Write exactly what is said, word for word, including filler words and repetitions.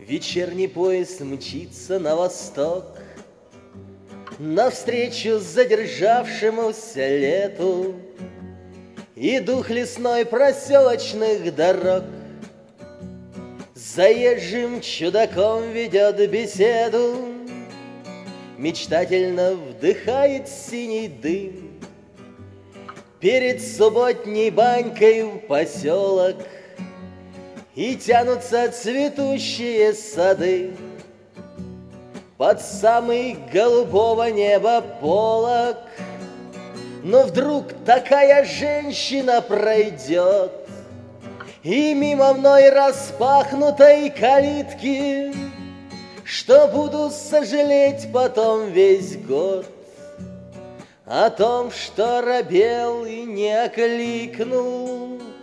Вечерний поезд мчится на восток, навстречу задержавшемуся лету, и дух лесной проселочных дорог с заезжим чудаком ведет беседу, мечтательно вдыхает синий дым. Перед субботней банькой в поселок и тянутся цветущие сады. Под самый голубого неба полог, но вдруг такая женщина пройдет, и мимо мной распахнутой калитки, что буду сожалеть потом весь год о том, что робел и не окликнул